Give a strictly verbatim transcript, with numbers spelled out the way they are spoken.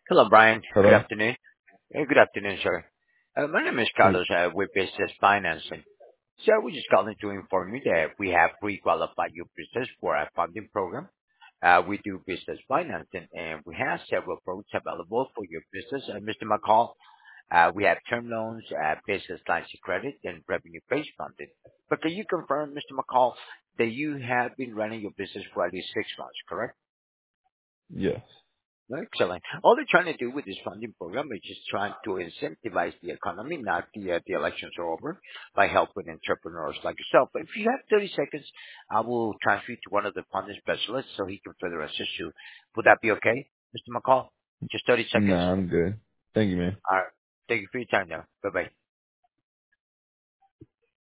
Hello, Brian. Good Hello? afternoon. Uh, Good afternoon, sir. Uh, My name is Hey, Carlos uh, with Business Financing. So we just calling to inform you that we have pre-qualified your business for our funding program. Uh, We do business financing, and we have several products available for your business. Uh, Mister McCall, uh, we have term loans, uh, business lines of credit, and revenue-based funding. But can you confirm, Mister McCall, that you have been running your business for at least six months, correct? yes. Excellent. All they're trying to do with this funding program is just trying to incentivize the economy, not the uh, the elections are over, by helping entrepreneurs like yourself. But if you have thirty seconds, I will transfer you to one of the funding specialists so he can further assist you. Would that be okay, Mister McCall? Just thirty seconds. Nah, I'm good. Thank you, man. All right. Thank you for your time now. Bye bye.